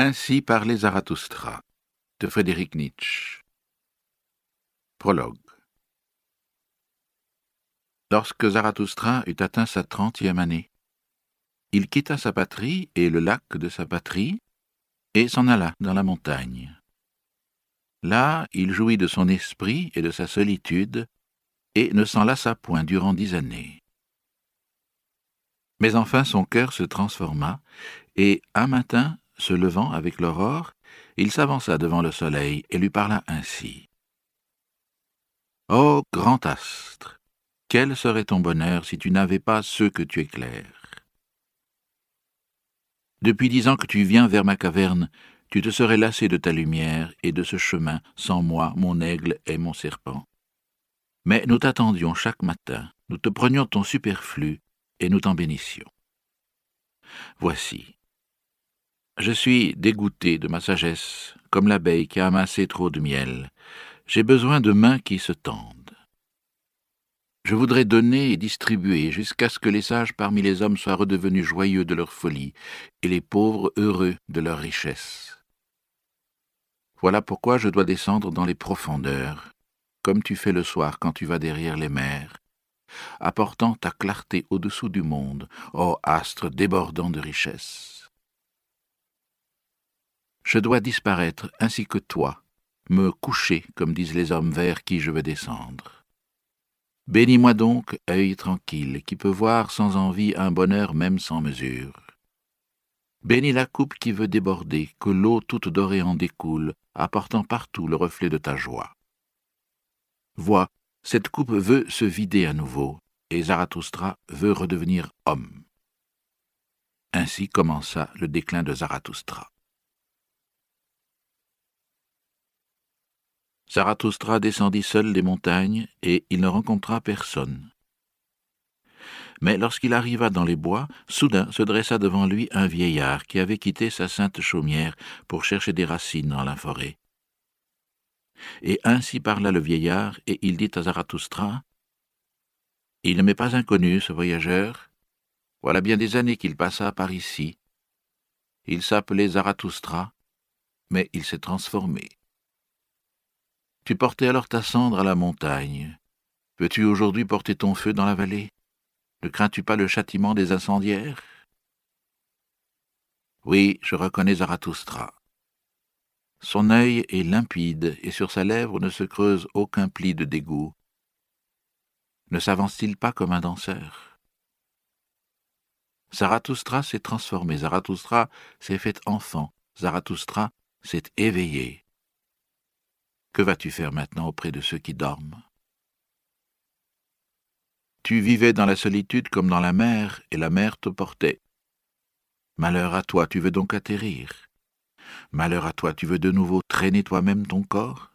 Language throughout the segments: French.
Ainsi parlait Zarathustra, de Friedrich Nietzsche. Prologue. Lorsque Zarathustra eut atteint sa 30e année, il quitta sa patrie et le lac de sa patrie et s'en alla dans la montagne. Là, il jouit de son esprit et de sa solitude et ne s'en lassa point durant 10 années. Mais enfin son cœur se transforma et, un matin, se levant avec l'aurore, il s'avança devant le soleil et lui parla ainsi. « Ô grand astre, quel serait ton bonheur si tu n'avais pas ceux que tu éclaires? Depuis 10 ans que tu viens vers ma caverne, tu te serais lassé de ta lumière et de ce chemin sans moi, mon aigle et mon serpent. Mais nous t'attendions chaque matin, nous te prenions ton superflu et nous t'en bénissions. Voici. Je suis dégoûté de ma sagesse, comme l'abeille qui a amassé trop de miel. J'ai besoin de mains qui se tendent. Je voudrais donner et distribuer jusqu'à ce que les sages parmi les hommes soient redevenus joyeux de leur folie et les pauvres heureux de leur richesse. Voilà pourquoi je dois descendre dans les profondeurs, comme tu fais le soir quand tu vas derrière les mers, apportant ta clarté au-dessous du monde, ô astre débordant de richesse. Je dois disparaître ainsi que toi, me coucher, comme disent les hommes vers qui je veux descendre. Bénis-moi donc, œil tranquille, qui peut voir sans envie un bonheur même sans mesure. Bénis la coupe qui veut déborder, que l'eau toute dorée en découle, apportant partout le reflet de ta joie. Vois, cette coupe veut se vider à nouveau, et Zarathustra veut redevenir homme. Ainsi commença le déclin de Zarathustra. Zarathustra descendit seul des montagnes, et il ne rencontra personne. Mais lorsqu'il arriva dans les bois, soudain se dressa devant lui un vieillard qui avait quitté sa sainte chaumière pour chercher des racines dans la forêt. Et ainsi parla le vieillard, et il dit à Zarathustra, « Il ne m'est pas inconnu, ce voyageur. Voilà bien des années qu'il passa par ici. Il s'appelait Zarathustra, mais il s'est transformé. Tu portais alors ta cendre à la montagne. Veux-tu aujourd'hui porter ton feu dans la vallée? Ne crains-tu pas le châtiment des incendiaires? » Oui, je reconnais Zarathustra. Son œil est limpide et sur sa lèvre ne se creuse aucun pli de dégoût. Ne s'avance-t-il pas comme un danseur? Zarathustra s'est transformé, Zarathustra s'est fait enfant, Zarathustra s'est éveillé. Que vas-tu faire maintenant auprès de ceux qui dorment? Tu vivais dans la solitude comme dans la mer, et la mer te portait. Malheur à toi, tu veux donc atterrir. Malheur à toi, tu veux de nouveau traîner toi-même ton corps?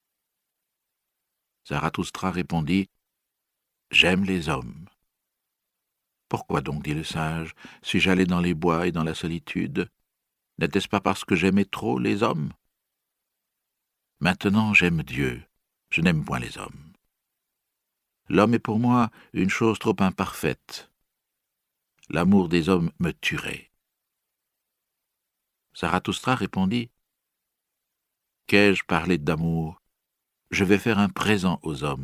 Zarathustra répondit, « J'aime les hommes. » Pourquoi donc, dit le sage, suis-je allé dans les bois et dans la solitude? N'était-ce pas parce que j'aimais trop les hommes? Maintenant j'aime Dieu, je n'aime point les hommes. L'homme est pour moi une chose trop imparfaite. L'amour des hommes me tuerait. Zarathustra répondit, « Qu'ai-je parlé d'amour? Je vais faire un présent aux hommes. »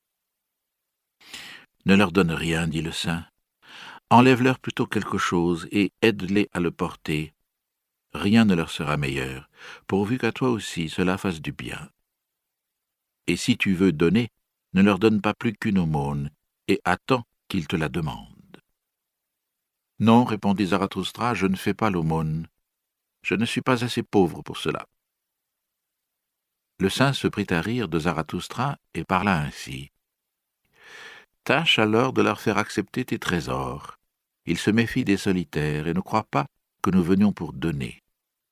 Ne leur donne rien, dit le saint. Enlève-leur plutôt quelque chose et aide-les à le porter. Rien ne leur sera meilleur, pourvu qu'à toi aussi cela fasse du bien. Et si tu veux donner, ne leur donne pas plus qu'une aumône, et attends qu'ils te la demandent. Non, répondit Zarathustra, je ne fais pas l'aumône. Je ne suis pas assez pauvre pour cela. Le saint se prit à rire de Zarathustra et parla ainsi. Tâche alors de leur faire accepter tes trésors. Ils se méfient des solitaires et ne croient pas que nous venions pour donner.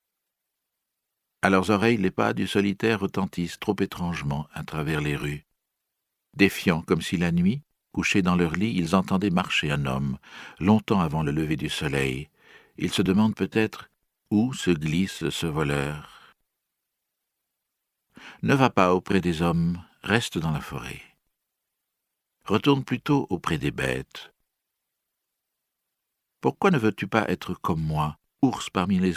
À leurs oreilles, les pas du solitaire retentissent trop étrangement à travers les rues. Défiants comme si la nuit, couchés dans leur lit, ils entendaient marcher un homme, longtemps avant le lever du soleil. Ils se demandent peut-être où se glisse ce voleur. Ne va pas auprès des hommes, reste dans la forêt. Retourne plutôt auprès des bêtes. Pourquoi ne veux-tu pas être comme moi, ours parmi les